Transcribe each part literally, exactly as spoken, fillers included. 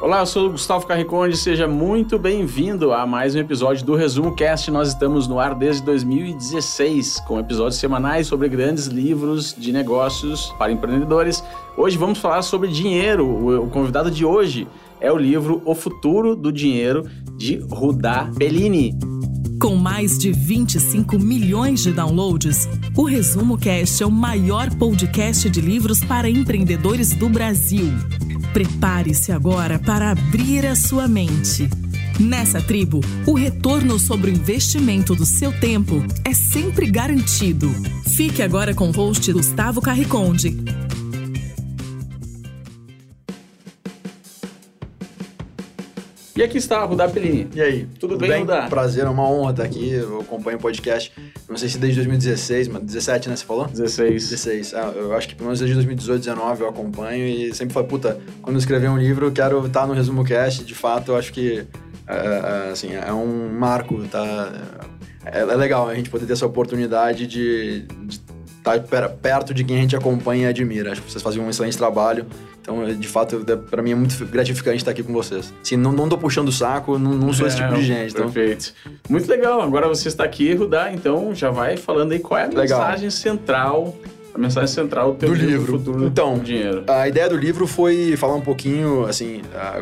Olá, eu sou o Gustavo Carriconde, seja muito bem-vindo a mais um episódio do Resumo Cast. Nós estamos no ar desde dois mil e dezesseis, com episódios semanais sobre grandes livros de negócios para empreendedores. Hoje vamos falar sobre dinheiro. O convidado de hoje é o livro O Futuro do Dinheiro, de Rudá Bellini. Com mais de vinte e cinco milhões de downloads, o Resumo Cast é o maior podcast de livros para empreendedores do Brasil. Prepare-se agora para abrir a sua mente. Nessa tribo, o retorno sobre o investimento do seu tempo é sempre garantido. Fique agora com o host Gustavo Carriconde. E aqui está a Rudá Bellini. E aí? Tudo, Tudo bem, bem? Rudá? Prazer, é uma honra estar aqui. Eu acompanho o podcast, não sei se desde dois mil e dezesseis, mas dezessete, né? Você falou? dezesseis. dezesseis. Ah, eu acho que pelo menos desde dois mil e dezoito, dezenove eu acompanho e sempre falo, puta, quando eu escrever um livro eu quero estar no Resumo Cast. De fato, eu acho que é, assim, é um marco, tá? É, é legal a gente poder ter essa oportunidade de, de estar perto de quem a gente acompanha e admira. Acho que vocês fazem um excelente trabalho. Então, de fato, pra mim é muito gratificante estar aqui com vocês. Assim, não, não tô puxando o saco, não, não sou esse tipo de gente. Então... Perfeito. Muito legal. Agora você está aqui, Rudá, então já vai falando aí qual é a legal. mensagem central, a mensagem central do teu do livro, livro. Futuro então, do Dinheiro. A ideia do livro foi falar um pouquinho, assim,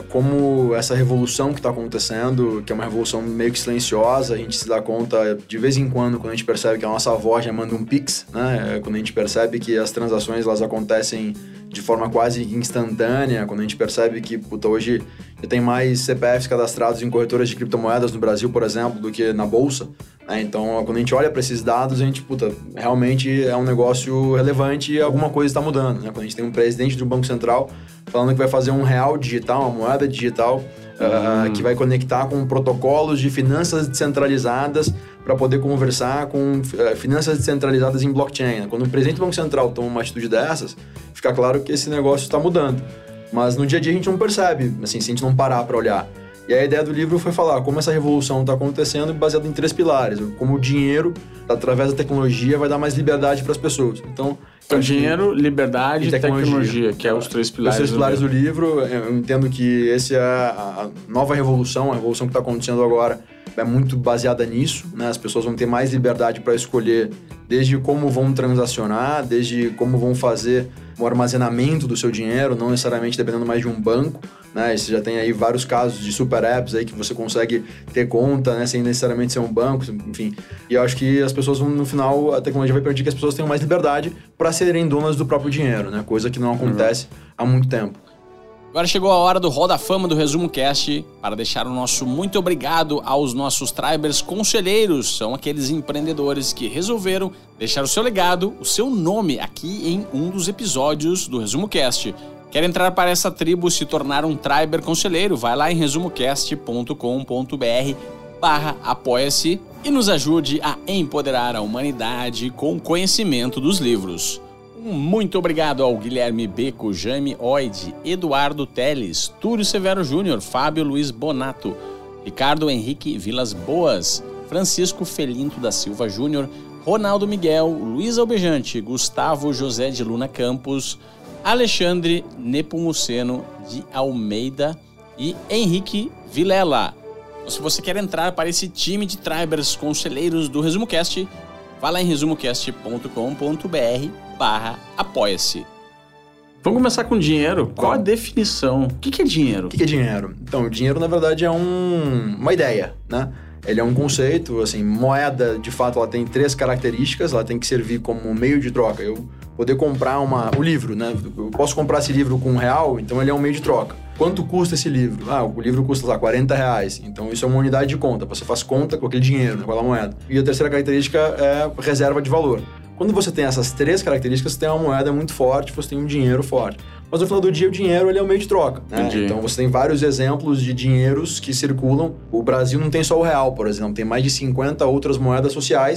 como essa revolução que está acontecendo, que é uma revolução meio que silenciosa, a gente se dá conta de vez em quando, quando a gente percebe que a nossa avó já manda um Pix, né? Quando a gente percebe que as transações, elas acontecem de forma quase instantânea, quando a gente percebe que, puta, hoje já tem mais C P Fs cadastrados em corretoras de criptomoedas no Brasil, por exemplo, do que na Bolsa, né? Então, quando a gente olha para esses dados, a gente, puta, realmente é um negócio relevante e alguma coisa está mudando, né? Quando a gente tem um presidente do Banco Central falando que vai fazer um real digital, uma moeda digital, hum. uh, que vai conectar com protocolos de finanças descentralizadas para poder conversar com uh, finanças descentralizadas em blockchain. Quando o presidente do Banco Central toma uma atitude dessas, fica claro que esse negócio está mudando. Mas no dia a dia a gente não percebe, assim, se a gente não parar para olhar. E a ideia do livro foi falar como essa revolução está acontecendo baseado em três pilares. Como o dinheiro, através da tecnologia, vai dar mais liberdade para as pessoas. Então, então dinheiro, liberdade e tecnologia, tecnologia, que é os três pilares, os três pilares do, do livro. Eu entendo que essa é a nova revolução, a revolução que está acontecendo agora é muito baseada nisso, né? As pessoas vão ter mais liberdade para escolher desde como vão transacionar, desde como vão fazer o armazenamento do seu dinheiro, não necessariamente dependendo mais de um banco, né? Você já tem aí vários casos de super apps aí que você consegue ter conta, né? Sem necessariamente ser um banco, enfim. E eu acho que as pessoas vão, no final, a tecnologia vai permitir que as pessoas tenham mais liberdade para serem donas do próprio dinheiro, né? Coisa que não acontece uhum. há muito tempo. Agora chegou a hora do Roda Fama do Resumo Cast para deixar o nosso muito obrigado aos nossos Tribers conselheiros. São aqueles empreendedores que resolveram deixar o seu legado, o seu nome aqui em um dos episódios do Resumo Cast. Quer entrar para essa tribo e se tornar um Triber conselheiro? Vai lá em resumocast ponto com ponto br barra apoia-se e nos ajude a empoderar a humanidade com o conhecimento dos livros. Muito obrigado ao Guilherme Beco, Jaime Oide, Eduardo Teles, Túlio Severo Júnior, Fábio Luiz Bonato, Ricardo Henrique Vilas Boas, Francisco Felinto da Silva Júnior, Ronaldo Miguel, Luiz Albejante, Gustavo José de Luna Campos, Alexandre Nepomuceno de Almeida e Henrique Vilela. Então, se você quer entrar para esse time de Tribers conselheiros do Resumo Cast, vá lá em resumocast ponto com ponto br barra apoia-se. Vamos começar com dinheiro. Qual a definição? O que é dinheiro? O que é dinheiro? Então, o dinheiro, na verdade, é um, uma ideia, né? Ele é um conceito, assim, moeda, de fato, ela tem três características. Ela tem que servir como meio de troca. Eu poder comprar uma, o livro, né? Eu posso comprar esse livro com um real, então ele é um meio de troca. Quanto custa esse livro? Ah, o livro custa lá quarenta reais. Então isso é uma unidade de conta. Você faz conta com aquele dinheiro, com aquela moeda. E a terceira característica é reserva de valor. Quando você tem essas três características, você tem uma moeda muito forte, você tem um dinheiro forte. Mas no final do dia, o dinheiro ele é um meio de troca, né? Então você tem vários exemplos de dinheiros que circulam. O Brasil não tem só o real, por exemplo. Tem mais de cinquenta outras moedas sociais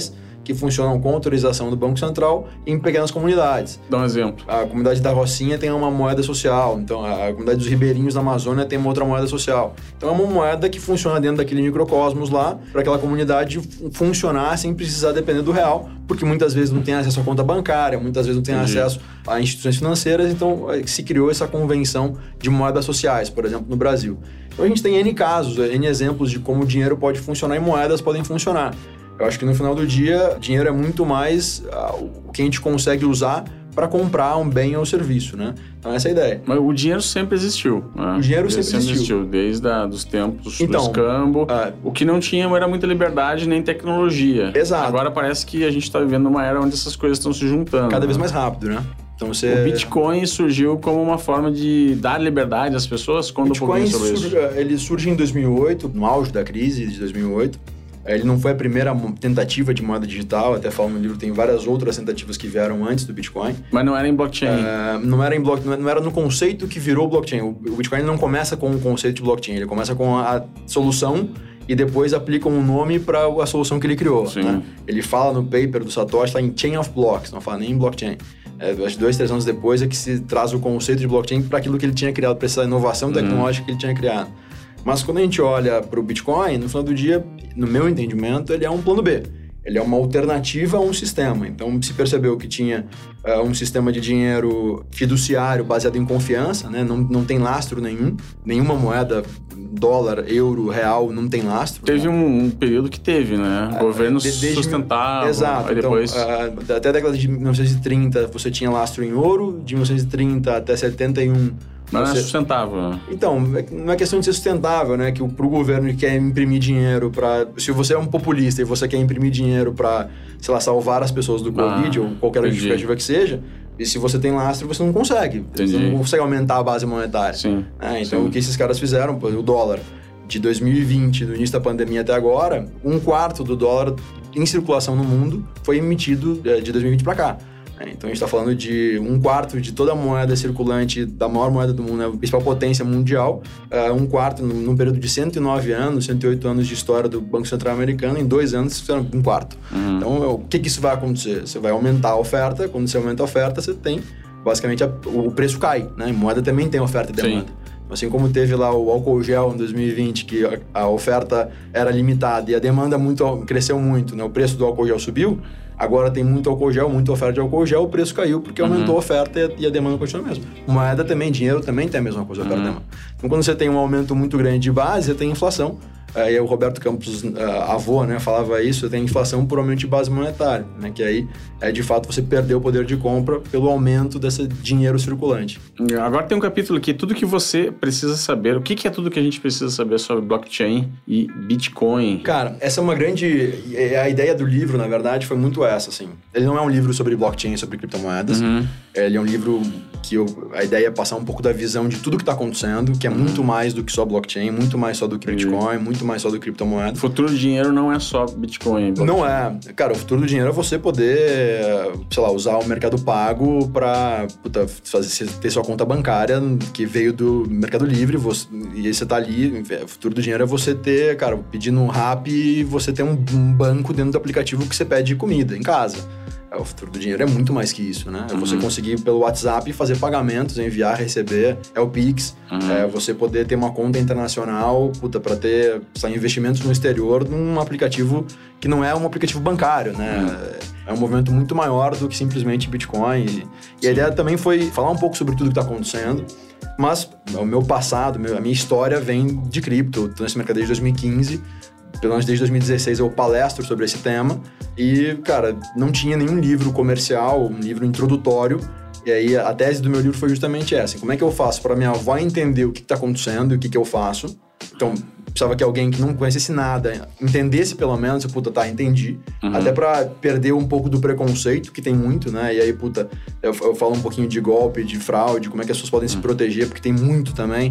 que funcionam com autorização do Banco Central em pequenas comunidades. Dá um exemplo. A comunidade da Rocinha tem uma moeda social, então a comunidade dos ribeirinhos da Amazônia tem uma outra moeda social. Então é uma moeda que funciona dentro daquele microcosmos lá, para aquela comunidade funcionar sem precisar depender do real, porque muitas vezes não tem acesso à conta bancária, muitas vezes não tem Entendi. acesso a instituições financeiras, então se criou essa convenção de moedas sociais, por exemplo, no Brasil. Então a gente tem N casos, N exemplos de como o dinheiro pode funcionar e moedas podem funcionar. Eu acho que no final do dia, dinheiro é muito mais uh, o que a gente consegue usar para comprar um bem ou serviço, né? Então essa é a ideia. Mas o dinheiro sempre existiu, né? O dinheiro Ele sempre existiu. Desde a, dos tempos Então, do escambo. ah, o que não tinha era muita liberdade nem tecnologia. Exato. Agora parece que a gente está vivendo uma era onde essas coisas estão se juntando. Cada né? vez mais rápido, né? Então você... O Bitcoin surgiu como uma forma de dar liberdade às pessoas? Conta um pouquinho sobre Bitcoin isso. surge, ele surge em dois mil e oito, no auge da crise de dois mil e oito. Ele não foi a primeira tentativa de moeda digital, até falo no livro, tem várias outras tentativas que vieram antes do Bitcoin. Mas não era em blockchain. Uh, não, era em block, não era no conceito que virou blockchain. O, o Bitcoin não começa com o conceito de blockchain, ele começa com a, a solução e depois aplica um nome para a solução que ele criou. Né? Ele fala no paper do Satoshi lá em Chain of Blocks, não fala nem em blockchain. É, acho que dois, três anos depois é que se traz o conceito de blockchain para aquilo que ele tinha criado, para essa inovação tecnológica uhum. que ele tinha criado. Mas quando a gente olha para o Bitcoin, no final do dia, no meu entendimento, ele é um plano B. Ele é uma alternativa a um sistema. Então, se percebeu que tinha uh, um sistema de dinheiro fiduciário baseado em confiança, né? não, não tem lastro nenhum, nenhuma moeda, dólar, euro, real, não tem lastro. Teve né? um, um período que teve, né? Uh, Governos de, sustentavam. Exato. Aí depois... Então, uh, até a década de mil novecentos e trinta, você tinha lastro em ouro, de mil novecentos e trinta até setenta e um... Mas você... não é sustentável. Então, não é questão de ser sustentável, né? Que o, pro governo que quer imprimir dinheiro para... Se você é um populista e você quer imprimir dinheiro para, sei lá, salvar as pessoas do Covid ah, ou qualquer outra justificativa que seja, e se você tem lastro, você não consegue. Entendi. Você não consegue aumentar a base monetária. Sim. É, então, sim. o que esses caras fizeram, o dólar, de dois mil e vinte, do início da pandemia até agora, um quarto do dólar em circulação no mundo foi emitido de dois mil e vinte para cá. Então a gente está falando de um quarto de toda a moeda circulante da maior moeda do mundo, né? A principal potência mundial, uh, um quarto num, num período de cento e nove anos, cento e oito anos de história do Banco Central Americano, em dois anos um quarto. Uhum. Então o que, que isso vai acontecer? Você vai aumentar a oferta, quando você aumenta a oferta, você tem, basicamente, a, o preço cai, né? A moeda também tem oferta e demanda. Sim. Assim como teve lá o álcool gel em dois mil e vinte, que a, a oferta era limitada e a demanda muito, cresceu muito, né? O preço do álcool gel subiu. Agora tem muito álcool gel, muita oferta de álcool gel, o preço caiu porque uhum. aumentou a oferta e a, e a demanda continua a mesma. Moeda também, dinheiro também tem a mesma coisa, uhum. oferta e demanda. Então, quando você tem um aumento muito grande de base, você tem inflação. Aí o Roberto Campos, uh, avô, né, falava isso, tem inflação por aumento de base monetária, né, que aí é de fato você perdeu o poder de compra pelo aumento desse dinheiro circulante. Agora tem um capítulo aqui, tudo que você precisa saber. O que, que é tudo que a gente precisa saber sobre blockchain e Bitcoin? Cara, essa é uma grande... A ideia do livro, na verdade, foi muito essa, assim. Ele não é um livro sobre blockchain, sobre criptomoedas. Uhum. Ele é um livro que eu, a ideia é passar um pouco da visão de tudo que está acontecendo, que é uhum. muito mais do que só blockchain, muito mais só do que Bitcoin, uhum. muito mais só do criptomoeda. O futuro do dinheiro não é só Bitcoin. Blockchain. Não é. Cara, o futuro do dinheiro é você poder, sei lá, usar o Mercado Pago para fazer, ter sua conta bancária que veio do Mercado Livre, você, e aí você tá ali. O futuro do dinheiro é você ter, cara, pedir no Rappi e você ter um, um banco dentro do aplicativo que você pede comida em casa. O futuro do dinheiro é muito mais que isso, né? É uhum. você conseguir pelo WhatsApp fazer pagamentos, enviar, receber, é o Pix. Uhum. É você poder ter uma conta internacional, puta, para ter sabe, investimentos no exterior num aplicativo que não é um aplicativo bancário, né? Uhum. É um movimento muito maior do que simplesmente Bitcoin. E, e a ideia também foi falar um pouco sobre tudo que está acontecendo, mas o meu passado, a minha história vem de cripto. Eu tô nesse mercado desde dois mil e quinze. Pelo menos desde dois mil e dezesseis eu palestro sobre esse tema e, cara, não tinha nenhum livro comercial, um livro introdutório. E aí a tese do meu livro foi justamente essa. Como é que eu faço para minha avó entender o que está acontecendo e o que, que eu faço? Então, precisava que alguém que não conhecesse nada entendesse pelo menos, puta, tá, entendi. Uhum. Até pra perder um pouco do preconceito, que tem muito, né? E aí, puta, eu, eu falo um pouquinho de golpe, de fraude, como é que as pessoas podem uhum. se proteger, porque tem muito também.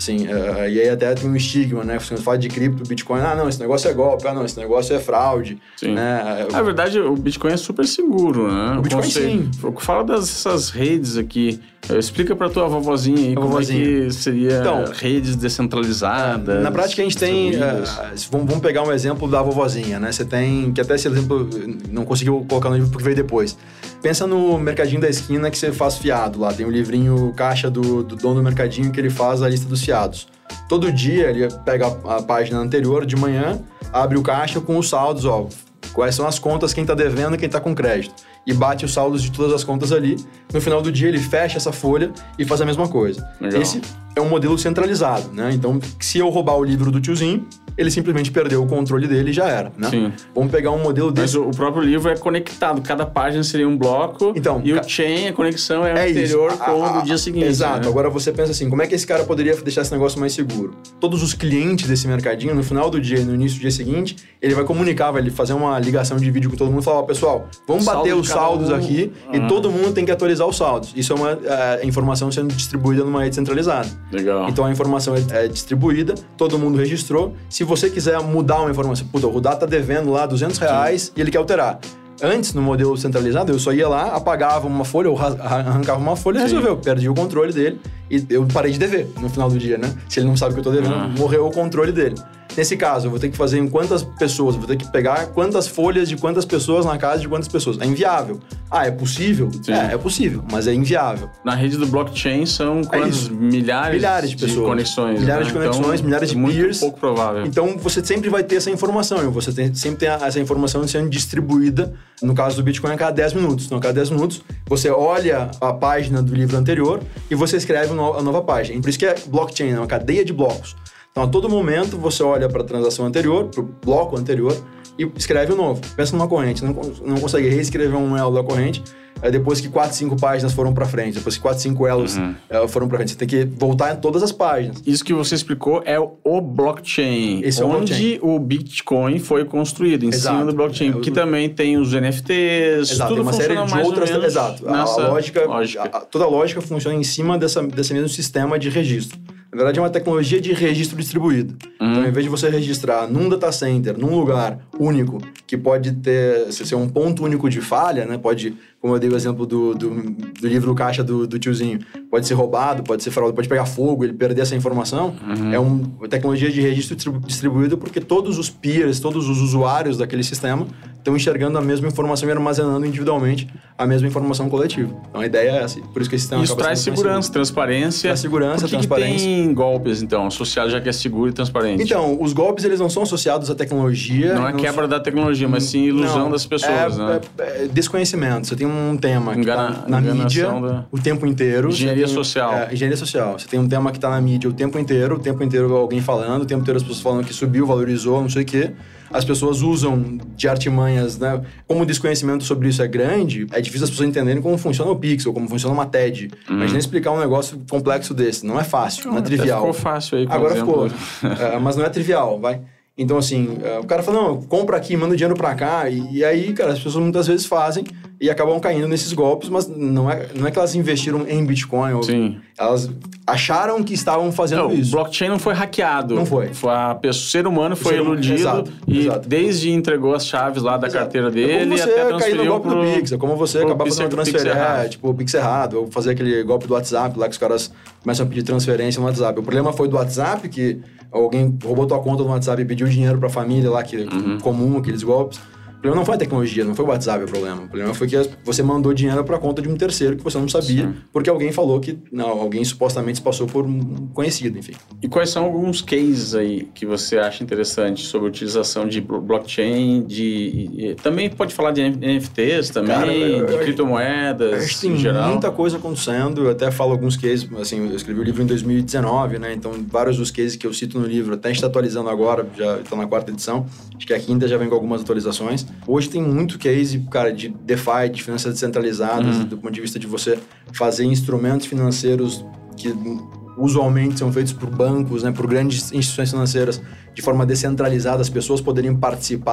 Sim, uh, e aí até tem um estigma, né? Você fala de cripto, Bitcoin, ah, não, esse negócio é golpe, ah, não, esse negócio é fraude. Sim. Né? Na verdade, o Bitcoin é super seguro, né? O Bitcoin, sim. Fala dessas redes aqui. Explica pra tua vovozinha aí a como vovozinha. é que seria então, redes descentralizadas. Na prática, a gente tem... Uh, vamos, vamos pegar um exemplo da vovozinha, né? Você tem... Que até esse exemplo não conseguiu colocar no livro porque veio depois. Pensa no mercadinho da esquina que você faz fiado lá. Tem um livrinho caixa do, do dono do mercadinho que ele faz a lista dos fiados. Todo dia ele pega a, a página anterior de manhã, abre o caixa com os saldos, ó. Quais são as contas, quem tá devendo e quem tá com crédito. E bate os saldos de todas as contas ali. No final do dia, ele fecha essa folha e faz a mesma coisa. Legal. Esse é um modelo centralizado, né? Então, se eu roubar o livro do tiozinho, ele simplesmente perdeu o controle dele e já era, né? Sim. Vamos pegar um modelo desse... Mas o próprio livro é conectado. Cada página seria um bloco. Então, e ca... o chain, a conexão é, é anterior isso. com a, a, o do dia seguinte. Exato. Né? Agora você pensa assim, como é que esse cara poderia deixar esse negócio mais seguro? Todos os clientes desse mercadinho, no final do dia e no início do dia seguinte, ele vai comunicar, vai fazer uma ligação de vídeo com todo mundo e falar, ó, pessoal, vamos Saldo bater os saldos um... aqui uhum. e todo mundo tem que atualizar os saldos. Isso é uma é, informação sendo distribuída numa rede centralizada. Legal. Então a informação é, é distribuída, todo mundo registrou. Se você quiser mudar uma informação, puta, o Rudá tá devendo lá duzentos reais Sim. e ele quer alterar. Antes, no modelo centralizado, eu só ia lá, apagava uma folha, ou arrancava uma folha e resolveu. Perdi o controle dele e eu parei de dever no final do dia, né? Se ele não sabe que eu tô devendo, ah. morreu o controle dele. Nesse caso, eu vou ter que fazer em quantas pessoas, eu vou ter que pegar quantas folhas de quantas pessoas na casa de quantas pessoas. É inviável. Ah, é possível? Sim. É, é possível, mas é inviável. Na rede do blockchain são quantos? É milhares, milhares de pessoas. De conexões. Milhares né? de conexões, então, milhares de é muito peers. pouco provável. Então, você sempre vai ter essa informação. E você tem, sempre tem essa informação sendo distribuída, no caso do Bitcoin, a cada dez minutos. Então, a cada dez minutos, você olha a página do livro anterior e você escreve a nova página. Por isso que é blockchain, é uma cadeia de blocos. Então, a todo momento, você olha para a transação anterior, para o bloco anterior, e escreve o novo. Pensa numa corrente, não, não consegue reescrever um elo da corrente é, depois que quatro, cinco páginas foram para frente, depois que quatro, cinco elos uhum. é, foram para frente. Você tem que voltar em todas as páginas. Isso que você explicou é o blockchain, Esse é o onde blockchain. o Bitcoin foi construído, em Exato. cima do blockchain, é, que o... também tem os N F Ts, Exato, tudo tem uma série de mais outras... ou menos Exato, nessa a, a lógica, lógica. A, toda a lógica funciona em cima dessa, desse mesmo sistema de registro. Na verdade, é uma tecnologia de registro distribuído. Uhum. Então, em vez de você registrar num data center, num lugar único, que pode ter, ser um ponto único de falha, né? Pode, como eu dei o exemplo do, do, do livro caixa do, do tiozinho, pode ser roubado, pode ser fraude, pode pegar fogo, ele perder essa informação. Uhum. É um, uma tecnologia de registro distribuído porque todos os peers, todos os usuários daquele sistema estão enxergando a mesma informação e armazenando individualmente a mesma informação coletiva. Então, a ideia é essa. Por isso que esse sistema Isso traz segurança, transparência. Traz segurança, Por que transparência. Que tem golpes, então, associados já que é seguro e transparente? Então, os golpes, eles não são associados à tecnologia. Não é não quebra são... da tecnologia, mas sim ilusão não, das pessoas, é, né? É, é desconhecimento. Você tem um tema Engana, que tá na mídia da... o tempo inteiro. Engenharia tem, social. É, engenharia social. Você tem um tema que tá na mídia o tempo inteiro, o tempo inteiro alguém falando, o tempo inteiro as pessoas falando que subiu, valorizou, não sei o quê. As pessoas usam de artimanhas, né? Como o desconhecimento sobre isso é grande, é difícil as pessoas entenderem como funciona o Pixel, como funciona uma T E D. Hum. Imagina explicar um negócio complexo desse. Não é fácil, não, não é trivial. Ficou fácil aí, por Agora exemplo. ficou. é, mas não é trivial, vai. Então, assim, o cara fala, não, compra aqui, manda o dinheiro pra cá. E, e aí, cara, as pessoas muitas vezes fazem e acabam caindo nesses golpes, mas não é, não é que elas investiram em Bitcoin. Ou, Sim. Elas acharam que estavam fazendo não, isso. O blockchain não foi hackeado. Não foi. foi a pessoa, o ser humano foi ser, iludido exato, e exato. desde entregou as chaves lá da exato. carteira dele é como até você transferiu cair no golpe pro, do Pix, é como você acabar fazendo uma transferência, é, tipo o Pix errado, ou fazer aquele golpe do WhatsApp lá que os caras começam a pedir transferência no WhatsApp. O problema foi do WhatsApp, que alguém roubou tua conta no WhatsApp e pediu dinheiro pra família lá, que uhum. comum, aqueles golpes. O problema não foi a tecnologia, não foi o WhatsApp o problema. O problema foi que você mandou dinheiro para a conta de um terceiro que você não sabia, Sim. porque alguém falou que não, alguém supostamente se passou por um conhecido, enfim. E quais são alguns cases aí que você acha interessante sobre a utilização de blockchain, de... E, também pode falar de N F Ts também, Cara, eu, de eu, criptomoedas acho que tem em geral? Muita coisa acontecendo, eu até falo alguns cases, assim, eu escrevi o livro em dois mil e dezenove, né, então vários dos cases que eu cito no livro, até a gente está atualizando agora, já está na quarta edição, acho que a quinta já vem com algumas atualizações. Hoje tem muito case, cara, de DeFi, de finanças descentralizadas, uhum. do ponto de vista de você fazer instrumentos financeiros que usualmente são feitos por bancos, né, por grandes instituições financeiras, de forma descentralizada, as pessoas poderiam participar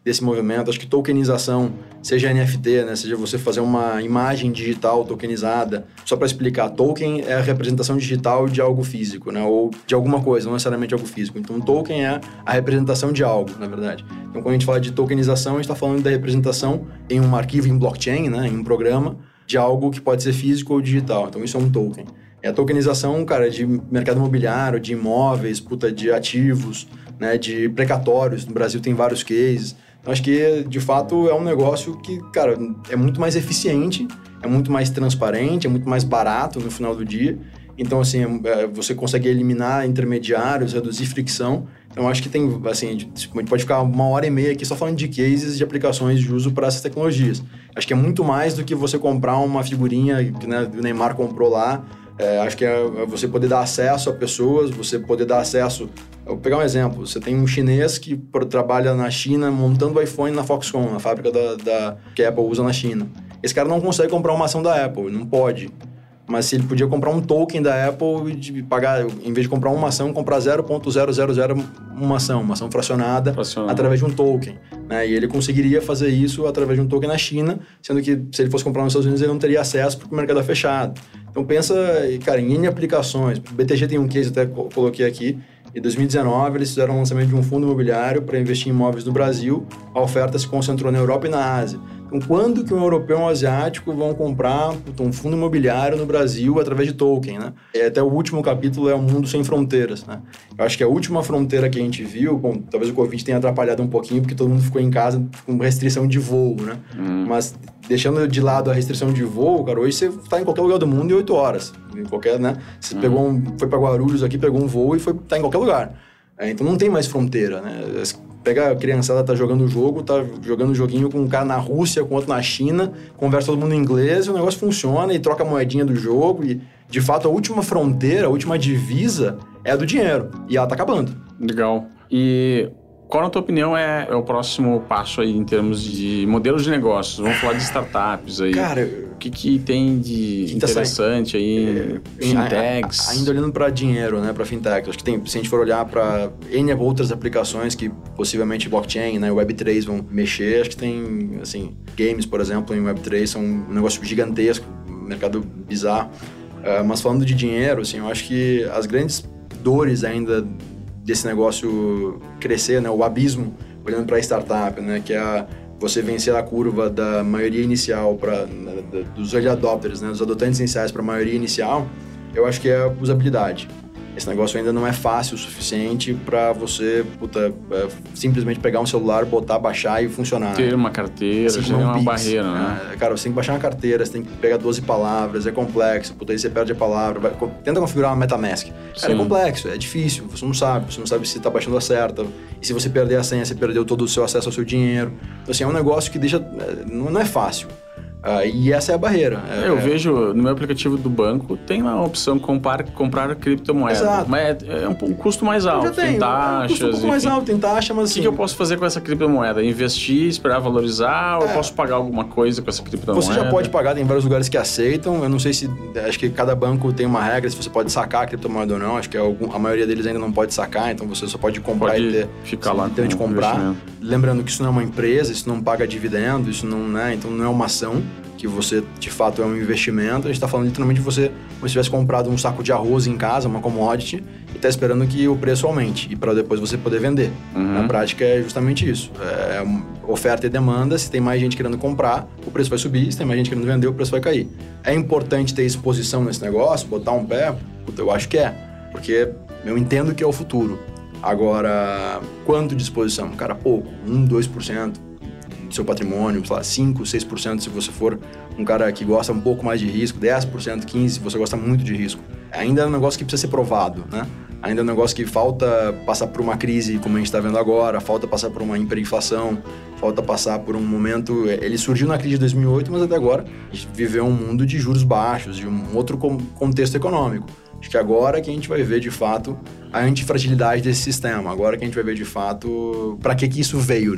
desse movimento. Acho que tokenização, seja N F T, né? Seja você fazer uma imagem digital tokenizada. Só para explicar, token é a representação digital de algo físico, né? Ou de alguma coisa, não necessariamente algo físico. Então, token é a representação de algo, na verdade. Então, quando a gente fala de tokenização, a gente está falando da representação em um arquivo em blockchain, né? Em um programa, de algo que pode ser físico ou digital. Então, isso é um token. É a tokenização, cara, de mercado imobiliário, de imóveis, puta, de ativos, né? De precatórios. No Brasil tem vários cases. Então, acho que, de fato, é um negócio que, cara, é muito mais eficiente, é muito mais transparente, é muito mais barato no final do dia. Então, assim, é, você consegue eliminar intermediários, reduzir fricção. Então, acho que tem, assim, a gente pode ficar uma hora e meia aqui só falando de cases de aplicações de uso para essas tecnologias. Acho que é muito mais do que você comprar uma figurinha que, né, o Neymar comprou lá. É, acho que é você poder dar acesso a pessoas, você poder dar acesso... Vou pegar um exemplo. Você tem um chinês que trabalha na China montando o iPhone na Foxconn, na fábrica da, da, que a Apple usa na China. Esse cara não consegue comprar uma ação da Apple, não pode. Mas se ele podia comprar um token da Apple e de pagar, em vez de comprar uma ação, comprar zero vírgula zero zero zero uma ação, uma ação fracionada, fracionada. através de um token. Né? E ele conseguiria fazer isso através de um token na China, sendo que se ele fosse comprar nos Estados Unidos, ele não teria acesso porque o mercado é fechado. Então pensa, cara, em N aplicações. O B T G tem um case, até coloquei aqui. Em dois mil e dezenove, eles fizeram o lançamento de um fundo imobiliário para investir em imóveis no Brasil. A oferta se concentrou na Europa e na Ásia. Então, quando que um europeu e um asiático vão comprar um fundo imobiliário no Brasil através de token, né? E até o último capítulo é o mundo sem fronteiras, né? Eu acho que a última fronteira que a gente viu, bom, talvez o Covid tenha atrapalhado um pouquinho, porque todo mundo ficou em casa com restrição de voo, né? Hum. Mas deixando de lado a restrição de voo, cara, hoje você está em qualquer lugar do mundo em oito horas. Em qualquer, né? Você hum. pegou um, foi para Guarulhos aqui, pegou um voo e foi tá em qualquer lugar. É, então não tem mais fronteira, né? Pega a criançada, tá jogando o jogo, tá jogando o joguinho com um cara na Rússia, com outro na China, conversa todo mundo em inglês, e o negócio funciona e troca a moedinha do jogo. E, de fato, a última fronteira, a última divisa é a do dinheiro. E ela tá acabando. Legal. E qual, na tua opinião, é, é o próximo passo aí em termos de modelos de negócios? Vamos falar de startups aí. Cara, o que, que tem de interessante tá aí? É, fintechs? Ainda olhando para dinheiro, né? Para fintech. Acho que tem, se a gente for olhar para N outras aplicações que possivelmente blockchain, né? web três vão mexer. Acho que tem, assim, games, por exemplo, em web três são um negócio gigantesco, um mercado bizarro. Uh, mas falando de dinheiro, assim, eu acho que as grandes dores ainda desse negócio crescer, né? O abismo, olhando para a startup, né? Que é a, você vencer a curva da maioria inicial para dos early adopters, né? Dos adotantes iniciais para a maioria inicial, eu acho que é a usabilidade. Esse negócio ainda não é fácil o suficiente para você, puta, é, simplesmente pegar um celular, botar, baixar e funcionar. Ter uma carteira, assim, já é uma Pix, barreira, né? É, cara, você tem que baixar uma carteira, você tem que pegar doze palavras, é complexo, puta, aí você perde a palavra, vai, tenta configurar uma MetaMask. Cara, Sim. é complexo, é difícil, você não sabe, você não sabe se tá baixando a certa, e se você perder a senha, você perdeu todo o seu acesso ao seu dinheiro. Então, assim, é um negócio que deixa, não é fácil. Uh, e essa é a barreira. É, eu é... vejo no meu aplicativo do banco, tem lá a opção comprar, comprar criptomoeda. Exato. Mas é, é um, um custo mais alto, tem, tem taxas. É um custo mais alto, tem taxa, mas o assim... que, que eu posso fazer com essa criptomoeda? Investir, esperar valorizar, é. ou eu posso pagar alguma coisa com essa criptomoeda? Você já pode pagar, tem vários lugares que aceitam. Eu não sei se... Acho que cada banco tem uma regra se você pode sacar a criptomoeda ou não. Acho que algum, a maioria deles ainda não pode sacar, então você só pode comprar pode e ter... Ficar lá ter de comprar. Lembrando que isso não é uma empresa, isso não paga dividendo, isso não, né, então não é uma ação, que você, de fato, é um investimento. A gente está falando literalmente de você, como se tivesse comprado um saco de arroz em casa, uma commodity, e está esperando que o preço aumente, e para depois você poder vender. Uhum. Na prática, é justamente isso. É oferta e demanda. Se tem mais gente querendo comprar, o preço vai subir. Se tem mais gente querendo vender, o preço vai cair. É importante ter exposição nesse negócio, botar um pé? Puta, eu acho que é. Porque eu entendo que é o futuro. Agora, quanto de exposição? Cara, pouco. um, dois por cento. Seu patrimônio, sei lá, cinco, seis por cento se você for um cara que gosta um pouco mais de risco, dez por cento, quinze por cento se você gosta muito de risco. Ainda é um negócio que precisa ser provado, né? Ainda é um negócio que falta passar por uma crise como a gente está vendo agora, falta passar por uma hiperinflação, falta passar por um momento... Ele surgiu na crise de dois mil e oito, mas até agora a gente viveu um mundo de juros baixos, de um outro contexto econômico. Acho que agora que a gente vai ver, de fato, a antifragilidade desse sistema. Agora que a gente vai ver, de fato, para que que isso veio, né?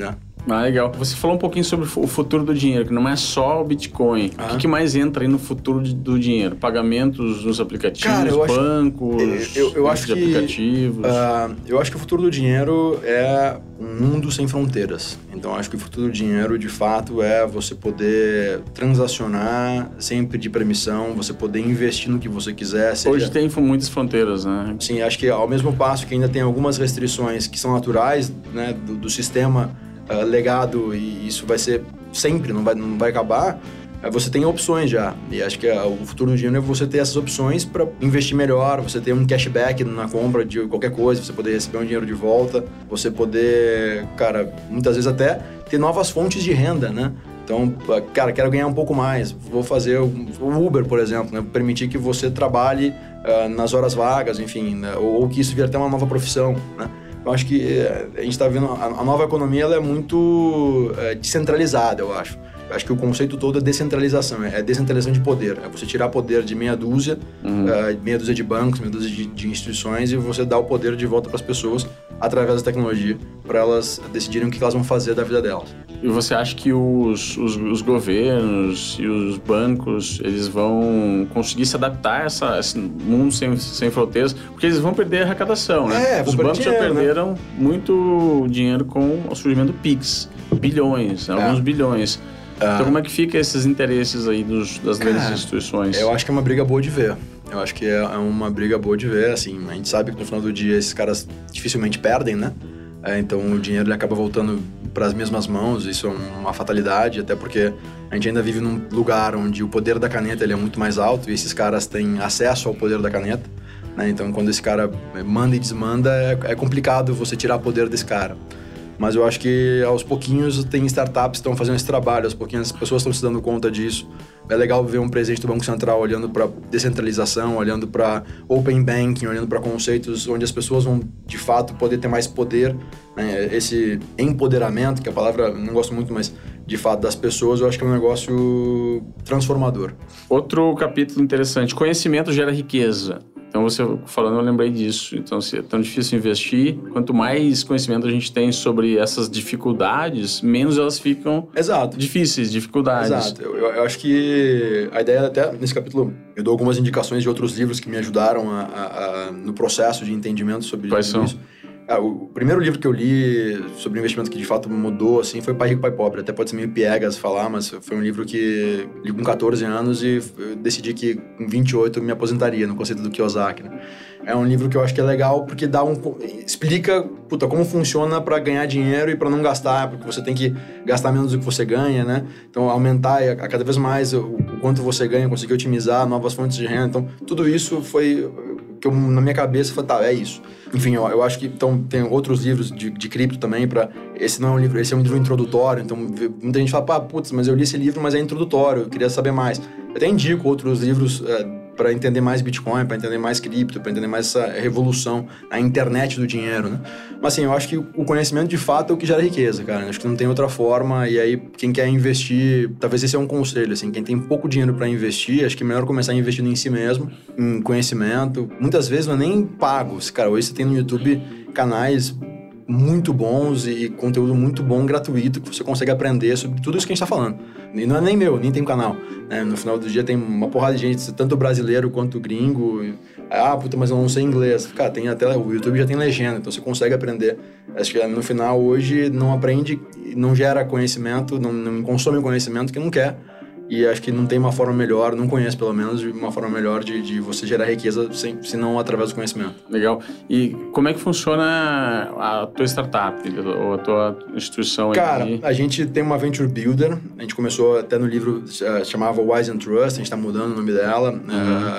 Ah, legal. Você falou um pouquinho sobre o futuro do dinheiro, que não é só o Bitcoin. Ah. O que, que mais entra aí no futuro do dinheiro? Pagamentos nos aplicativos, Cara, eu bancos, acho, eu, eu acho de que, aplicativos? Uh, eu acho que o futuro do dinheiro é um mundo sem fronteiras. Então, eu acho que o futuro do dinheiro, de fato, é você poder transacionar sem pedir permissão, você poder investir no que você quiser. Seja... Hoje tem muitas fronteiras, né? Sim, acho que ao mesmo passo que ainda tem algumas restrições que são naturais, né, do, do sistema uh, legado, e isso vai ser sempre, não vai, não vai acabar, uh, você tem opções já. E acho que uh, o futuro do dinheiro é você ter essas opções para investir melhor, você ter um cashback na compra de qualquer coisa, você poder receber um dinheiro de volta, você poder, cara, muitas vezes até ter novas fontes de renda, né? Então, cara, quero ganhar um pouco mais, vou fazer o Uber, por exemplo, né? Permitir que você trabalhe uh, nas horas vagas, enfim, né? ou, ou que isso vire até uma nova profissão, né? Eu acho que uh, a gente está vendo, a, a nova economia ela é muito uh, descentralizada, eu acho. Eu acho que o conceito todo é descentralização, é descentralização de poder. É você tirar poder de meia dúzia, uhum. uh, meia dúzia de bancos, meia dúzia de, de instituições, e você dar o poder de volta para as pessoas através da tecnologia, para elas decidirem o que elas vão fazer da vida delas. E você acha que os, os, os governos e os bancos, eles vão conseguir se adaptar a, essa, a esse mundo sem, sem fronteiras? Porque eles vão perder a arrecadação, né? É, os bancos dinheiro, já perderam né? muito dinheiro com o surgimento do Pix. Bilhões, né? é. alguns bilhões. Então, como é que fica esses interesses aí dos, das Cara, grandes instituições? Eu acho que é uma briga boa de ver. Eu acho que é uma briga boa de ver, assim, a gente sabe que no final do dia esses caras dificilmente perdem, né? É, então o dinheiro ele acaba voltando para as mesmas mãos, isso é uma fatalidade, até porque a gente ainda vive num lugar onde o poder da caneta ele é muito mais alto e esses caras têm acesso ao poder da caneta, né? Então quando esse cara manda e desmanda, é, é complicado você tirar o poder desse cara. Mas eu acho que aos pouquinhos tem startups que estão fazendo esse trabalho, aos pouquinhos as pessoas estão se dando conta disso. É legal ver um presidente do Banco Central olhando para descentralização, olhando para open banking, olhando para conceitos onde as pessoas vão, de fato, poder ter mais poder, né? Esse empoderamento, que a palavra não gosto muito, mas de fato das pessoas, eu acho que é um negócio transformador. Outro capítulo interessante, conhecimento gera riqueza. Então, você falando, eu lembrei disso. Então, se é tão difícil investir, quanto mais conhecimento a gente tem sobre essas dificuldades, menos elas ficam Exato. difíceis, dificuldades. Exato. Eu, eu acho que a ideia, até nesse capítulo, eu dou algumas indicações de outros livros que me ajudaram a, a, a, no processo de entendimento sobre Quais isso. São? Ah, o primeiro livro que eu li sobre investimento que de fato mudou, assim, foi Pai Rico, Pai Pobre. Até pode ser meio piegas falar, mas foi um livro que li com catorze anos e eu decidi que com vinte e oito eu me aposentaria, no conceito do Kiyosaki, né? É um livro que eu acho que é legal porque dá um, explica puta, como funciona para ganhar dinheiro e para não gastar, porque você tem que gastar menos do que você ganha, né? Então, aumentar a, a cada vez mais o, o quanto você ganha, conseguir otimizar novas fontes de renda. Então, tudo isso foi que eu, na minha cabeça, falei, tá, é isso. Enfim, eu, eu acho que então, tem outros livros de, de cripto também, para esse não é um livro, esse é um livro introdutório, então muita gente fala, pá, putz, mas eu li esse livro, mas é introdutório, eu queria saber mais. Eu até indico outros livros é, para entender mais Bitcoin, para entender mais cripto, para entender mais essa revolução, a internet do dinheiro, né? Mas assim, eu acho que o conhecimento de fato é o que gera riqueza, cara. Eu acho que não tem outra forma, e aí quem quer investir, talvez esse é um conselho, assim, quem tem pouco dinheiro para investir, acho que é melhor começar investindo em si mesmo, em conhecimento. Muitas vezes não é nem pago. Cara, hoje você tem no YouTube canais muito bons e conteúdo muito bom, gratuito, que você consegue aprender sobre tudo isso que a gente está falando. E não é nem meu, nem tem um canal, né? No final do dia tem uma porrada de gente, tanto brasileiro quanto gringo. Ah, puta, mas eu não sei inglês. Cara, tem até, o YouTube já tem legenda, então você consegue aprender. Acho que no final, hoje, não aprende, não gera conhecimento, não, não consome conhecimento que não quer. E acho que não tem uma forma melhor, não conheço pelo menos, uma forma melhor de, de você gerar riqueza, sem, se não através do conhecimento. Legal. E como é que funciona a tua startup, ou a tua instituição? Cara, aí? A gente tem uma Venture Builder, a gente começou até no livro, uh, chamava Wise and Trust, a gente está mudando o nome dela, uhum.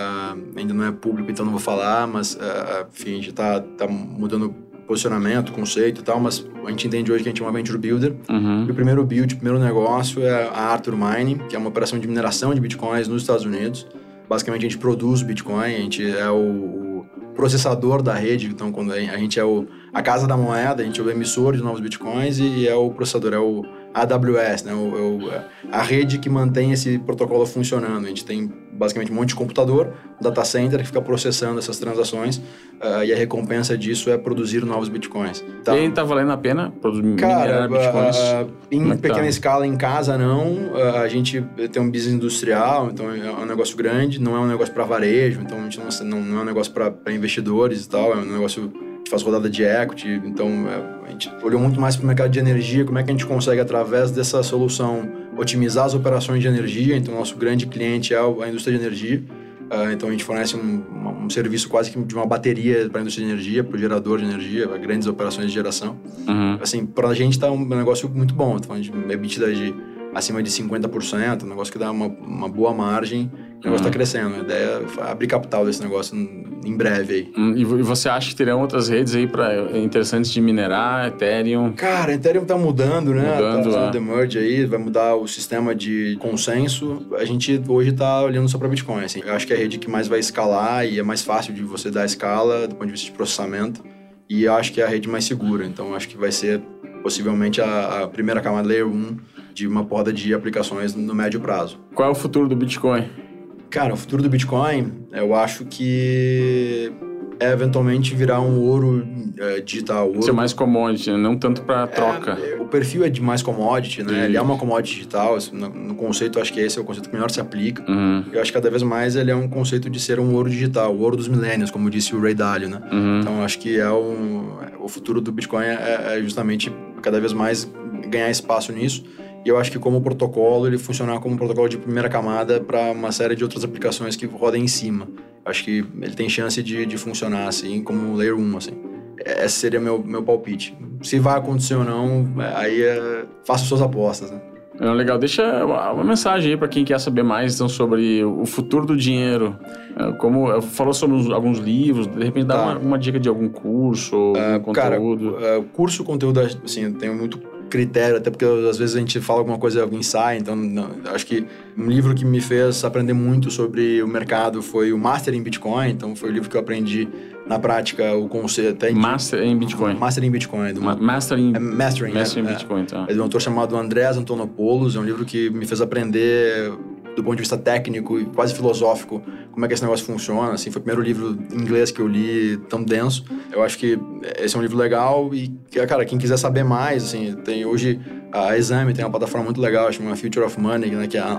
uh, ainda não é público, então não vou falar, mas uh, enfim, a gente está tá mudando posicionamento, conceito e tal, mas a gente entende hoje que a gente é uma Venture Builder. Uhum. E o primeiro build, o primeiro negócio é a Arthur Mining, que é uma operação de mineração de bitcoins nos Estados Unidos. Basicamente, a gente produz Bitcoin, a gente é o, o processador da rede, então quando a gente é o, a casa da moeda, a gente é o emissor de novos bitcoins e, e é o processador, é o, A W S, né? O, o, a rede que mantém esse protocolo funcionando. A gente tem basicamente um monte de computador, um data center que fica processando essas transações uh, e a recompensa disso é produzir novos bitcoins. Então, e aí tá valendo a pena produzir minerar bitcoins? Uh, em é pequena tá? escala, em casa não. Uh, a gente tem um business industrial, então é um negócio grande, não é um negócio para varejo, então a gente não, não, não é um negócio para investidores e tal, é um negócio que faz rodada de equity, então a gente olhou muito mais para o mercado de energia, como é que a gente consegue, através dessa solução, otimizar as operações de energia. Então, nosso grande cliente é a indústria de energia, uh, então a gente fornece um, um serviço quase que de uma bateria para a indústria de energia, para o gerador de energia, para grandes operações de geração. Uhum. Assim, para a gente está um negócio muito bom, então a gente EBITDA de acima de cinquenta por cento, um negócio que dá uma, uma boa margem, o negócio está uhum. crescendo. A ideia é abrir capital desse negócio em breve aí. Hum, e você acha que terão outras redes aí pra, interessantes de minerar, Ethereum? Cara, Ethereum tá mudando, né? Mudando, tá fazendo é. the merge aí, vai mudar o sistema de consenso. A gente hoje tá olhando só pra Bitcoin, assim. Eu acho que é a rede que mais vai escalar e é mais fácil de você dar escala do ponto de vista de processamento. E eu acho que é a rede mais segura. Então, acho que vai ser possivelmente a, a primeira camada Layer um de uma poda de aplicações no médio prazo. Qual é o futuro do Bitcoin? Cara, o futuro do Bitcoin, eu acho que é eventualmente virar um ouro é, digital. Ouro. Ser mais commodity, né? Não tanto para troca. É, o perfil é de mais commodity, né? Isso. Ele é uma commodity digital. No, no conceito, acho que esse é o conceito que melhor se aplica. Uhum. Eu acho que cada vez mais ele é um conceito de ser um ouro digital, o ouro dos millennials, como disse o Ray Dalio, né? Uhum. Então, acho que é um, o futuro do Bitcoin é, é justamente cada vez mais ganhar espaço nisso. E eu acho que como protocolo, ele funcionar como um protocolo de primeira camada para uma série de outras aplicações que rodam em cima. Acho que ele tem chance de, de funcionar assim, como um Layer um, assim. Esse seria meu, meu palpite. Se vai acontecer ou não, aí é... faça suas apostas, né? É, legal. Deixa uma mensagem aí para quem quer saber mais então, sobre o futuro do dinheiro. Como falou sobre alguns livros, de repente dá tá. uma, uma dica de algum curso, algum uh, conteúdo. Cara, uh, curso, conteúdo, assim, eu tenho muito critério, até porque às vezes a gente fala alguma coisa, alguém sai, então não, acho que um livro que me fez aprender muito sobre o mercado foi o Master em Bitcoin, então foi o livro que eu aprendi na prática o conceito... Até Master em Bitcoin. Master em Bitcoin. Do, Ma- Master em... É, Mastering, Master é, em Bitcoin, tá. É de um autor chamado Andreas Antonopoulos, é um livro que me fez aprender do ponto de vista técnico e quase filosófico como é que esse negócio funciona, assim, foi o primeiro livro em inglês que eu li tão denso. Eu acho que esse é um livro legal e, cara, quem quiser saber mais, assim, tem hoje a Exame tem uma plataforma muito legal, chama Future of Money, né, que é a,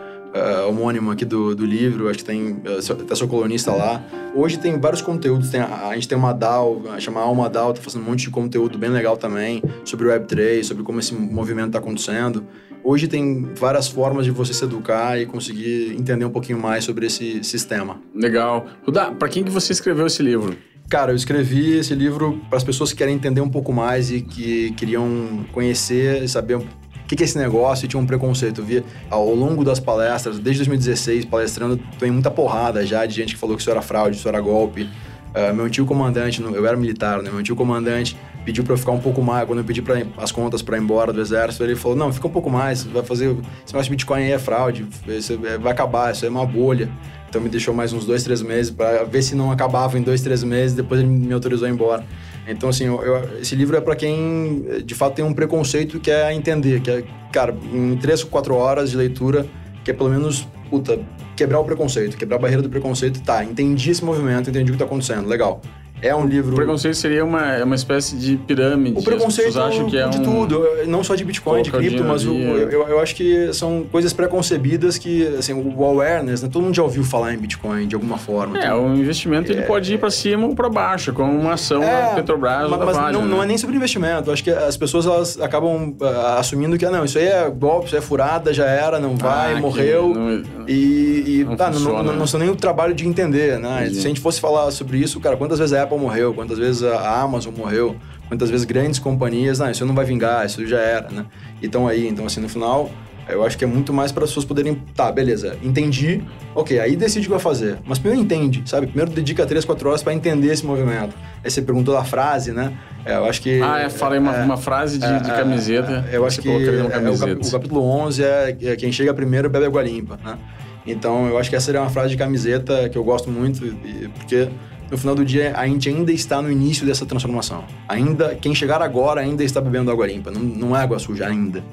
a, a homônimo aqui do, do livro, acho que tem, até sou colunista lá. Hoje tem vários conteúdos, tem, a, a gente tem uma D A O, chama Alma D A O, tá fazendo um monte de conteúdo bem legal também, sobre o web três, sobre como esse movimento tá acontecendo. Hoje tem várias formas de você se educar e conseguir entender um pouquinho mais sobre esse sistema. Legal. Rudá, para quem que você escreveu esse livro? Cara, eu escrevi esse livro para as pessoas que querem entender um pouco mais e que queriam conhecer e saber o que é esse negócio e tinha um preconceito. Eu via ao longo das palestras, desde dois mil e dezesseis, palestrando, tem muita porrada já de gente que falou que isso era fraude, isso era golpe. Uh, meu antigo comandante, eu era militar, né? Meu antigo comandante pediu para eu ficar um pouco mais, quando eu pedi pra, as contas para ir embora do exército, ele falou, não, fica um pouco mais, vai fazer, esse negócio de Bitcoin aí é fraude, isso vai acabar, isso é uma bolha. Então me deixou mais uns dois, três meses para ver se não acabava em dois, três meses, depois ele me autorizou a ir embora. Então, assim, eu, eu, esse livro é para quem, de fato, tem um preconceito que é entender, que é, cara, em três, quatro horas de leitura, que é pelo menos, puta, quebrar o preconceito, quebrar a barreira do preconceito, tá, entendi esse movimento, entendi o que tá acontecendo, legal. É um livro... O preconceito seria uma, uma espécie de pirâmide. O preconceito acham que é de um... tudo, não só de Bitcoin, de cripto, mas o, eu, eu acho que são coisas preconcebidas que, assim, o awareness, né? Todo mundo já ouviu falar em Bitcoin de alguma forma. É, então, o investimento ele é, pode ir para cima ou para baixo, como uma ação é, da Petrobras ou da mas Vale. Não, né? não é nem sobre investimento. Eu acho que as pessoas elas acabam uh, assumindo que, ah, não, isso aí é golpe, isso é furada, já era, não vai, ah, morreu. Não, e, e não, tá, funciona, não, não, não são nem o trabalho de entender, né? Entendi. Se a gente fosse falar sobre isso, cara, quantas vezes a Apple morreu, quantas vezes a Amazon morreu, quantas vezes grandes companhias, não, isso não vai vingar, isso já era, né? E estão aí, então assim, no final, eu acho que é muito mais para as pessoas poderem, tá, beleza, entendi, ok, aí decide o que vai fazer, mas primeiro entende, sabe? Primeiro dedica três, quatro horas para entender esse movimento. Aí você perguntou da frase, né? É, eu acho que... Ah, é, falei uma, é, uma frase de, é, de camiseta. É, eu acho que é, o, cap, o capítulo onze é, é quem chega primeiro bebe água limpa, né? Então, eu acho que essa seria uma frase de camiseta que eu gosto muito, porque... No final do dia, a gente ainda está no início dessa transformação. Ainda, quem chegar agora ainda está bebendo água limpa. Não, não é água suja ainda.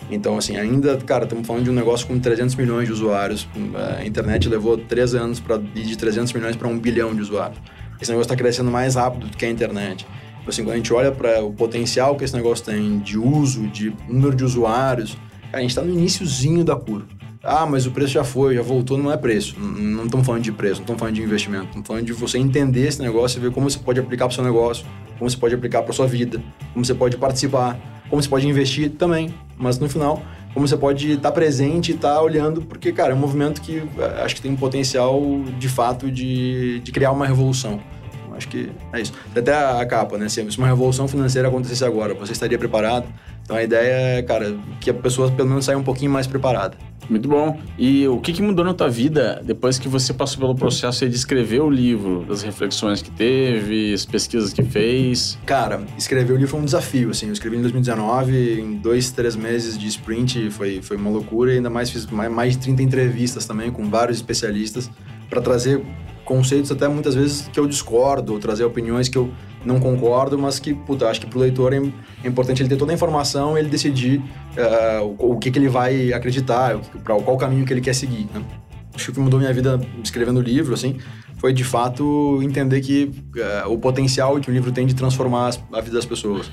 Então, assim, ainda, cara, estamos falando de um negócio com trezentos milhões de usuários. A internet levou três anos para ir de trezentos milhões para um bilhão de usuários. Esse negócio está crescendo mais rápido do que a internet. Então, assim, quando a gente olha para o potencial que esse negócio tem de uso, de número de usuários, cara, a gente está no iniciozinho da curva. Ah, mas o preço já foi, já voltou, não é preço. Não estamos falando de preço, não estamos falando de investimento. Estamos falando de você entender esse negócio e ver como você pode aplicar para o seu negócio, como você pode aplicar para a sua vida, como você pode participar, como você pode investir também. Mas no final, como você pode estar presente e estar olhando, porque, cara, é um movimento que acho que tem um potencial, de fato, de, de criar uma revolução. Acho que é isso. Até a capa, né? Se uma revolução financeira acontecesse agora, você estaria preparado? Então a ideia é, cara, que a pessoa pelo menos saia um pouquinho mais preparada. Muito bom. E o que, que mudou na tua vida depois que você passou pelo processo de escrever o livro, das reflexões que teve, as pesquisas que fez? Cara, escrever o livro foi um desafio, assim. Eu escrevi em dois mil e dezenove, em dois, três meses de sprint, foi, foi uma loucura. E ainda mais fiz mais, mais de trinta entrevistas também com vários especialistas para trazer conceitos até muitas vezes que eu discordo, ou trazer opiniões que eu não concordo, mas que, puta, acho que pro leitor é, é importante ele ter toda a informação e ele decidir uh, o, o que, que ele vai acreditar, para qual caminho que ele quer seguir, né? Acho que o que mudou minha vida escrevendo o livro, assim, foi de fato entender que uh, o potencial que o livro tem de transformar a vida das pessoas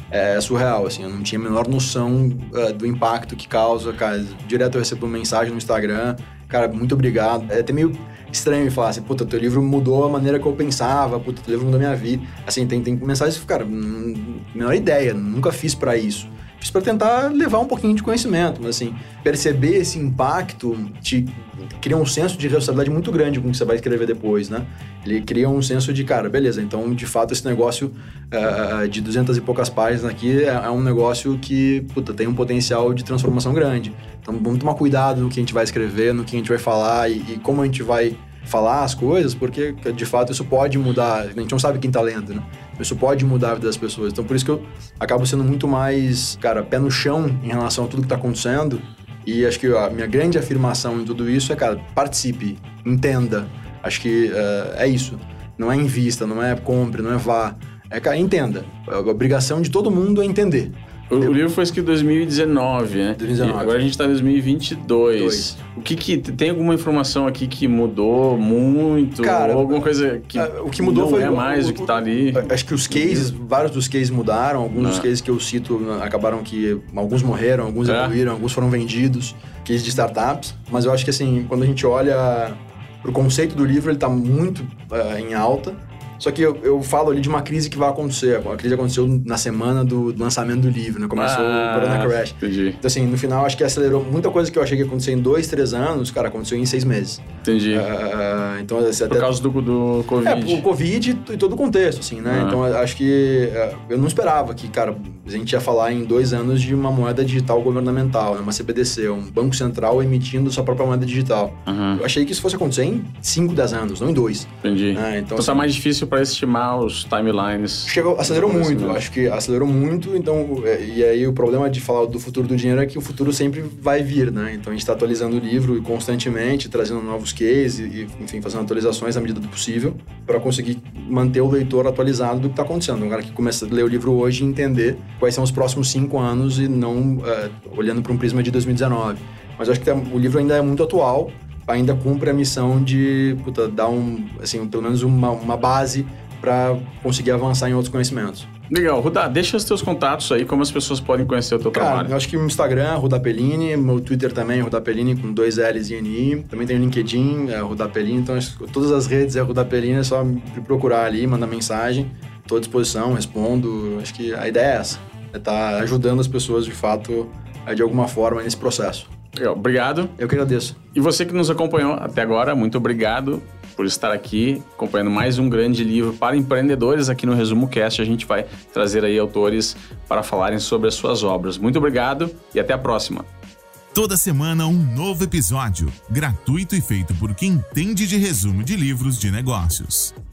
é surreal, assim. Eu não tinha a menor noção uh, do impacto que causa, cara. Direto eu recebo uma mensagem no Instagram, cara, muito obrigado. É até meio estranho me falar assim, puta, teu livro mudou a maneira que eu pensava, puta, teu livro mudou a minha vida. Assim, tem, tem mensagens que, cara, menor ideia, nunca fiz pra isso. Fiz pra tentar levar um pouquinho de conhecimento, mas assim, perceber esse impacto te cria um senso de responsabilidade muito grande com o que você vai escrever depois, né? Ele cria um senso de, cara, beleza, então, de fato, esse negócio uh, de duzentas e poucas páginas aqui é, é um negócio que, puta, tem um potencial de transformação grande. Então, vamos tomar cuidado no que a gente vai escrever, no que a gente vai falar e, e como a gente vai falar as coisas, porque, de fato, isso pode mudar. A gente não sabe quem tá lendo, né? Isso pode mudar a vida das pessoas. Então, por isso que eu acabo sendo muito mais, cara, pé no chão em relação a tudo que tá acontecendo. E acho que a minha grande afirmação em tudo isso é, cara, participe, entenda. Acho que uh, é isso. Não é invista, não é compre, não é vá. É, cara, entenda. A obrigação de todo mundo é entender. O, o livro foi escrito em dois mil e dezenove, né? dois mil e dezenove. E agora a gente está em dois mil e vinte e dois. Dois. O que que... Tem alguma informação aqui que mudou muito? Cara, ou alguma coisa que, o que mudou não foi é mais o, o que está ali? Acho que os cases, vários dos cases mudaram. Alguns não. dos cases que eu cito acabaram que... Alguns morreram, alguns é. evoluíram, alguns foram vendidos. Cases de startups. Mas eu acho que, assim, quando a gente olha pro conceito do livro, ele está muito uh, em alta. Só que eu, eu falo ali de uma crise que vai acontecer. A crise aconteceu na semana do lançamento do livro, né? Começou ah, o Corona Crash. Entendi. Então, assim, no final, acho que acelerou muita coisa que eu achei que ia acontecer em dois, três anos, cara, aconteceu em seis meses. Entendi. Uh, então, assim, Por até... causa do, do Covid. É, o Covid e todo o contexto, assim, né? Ah. Então, acho que... Uh, eu não esperava que, cara, a gente ia falar em dois anos de uma moeda digital governamental, né? Uma C B D C, um banco central emitindo sua própria moeda digital. Uhum. Eu achei que isso fosse acontecer em cinco, dez anos, não em dois. Entendi. Né? Então, então assim, tá mais difícil para estimar os timelines. Chegou, acelerou muito, acho que acelerou muito, então, e aí o problema de falar do futuro do dinheiro é que o futuro sempre vai vir, né? Então a gente está atualizando o livro constantemente, trazendo novos cases e, enfim, fazendo atualizações à medida do possível para conseguir manter o leitor atualizado do que está acontecendo. Um cara que começa a ler o livro hoje e entender quais são os próximos cinco anos e não uh, olhando para um prisma de dois mil e dezenove. Mas eu acho que tá, o livro ainda é muito atual, ainda cumpre a missão de puta, dar um, assim, pelo menos uma, uma base para conseguir avançar em outros conhecimentos. Legal. Rudá, deixa os teus contatos aí, como as pessoas podem conhecer o teu Cara, trabalho. Eu acho que o Instagram, Rudá Pellini, meu Twitter também, Rudá Pellini, com dois L's e N I. Também tem o LinkedIn, é Rudá Pellini. Então, todas as redes é Rudá Pellini, é só me procurar ali, mandar mensagem. Estou à disposição, respondo. Acho que a ideia é essa, é estar ajudando as pessoas, de fato, de alguma forma, nesse processo. Legal. Obrigado. Eu que agradeço. E você que nos acompanhou até agora, muito obrigado por estar aqui acompanhando mais um grande livro para empreendedores aqui no Resumo Cast. A gente vai trazer aí autores para falarem sobre as suas obras. Muito obrigado e até a próxima. Toda semana um novo episódio, gratuito e feito por quem entende de resumo de livros de negócios.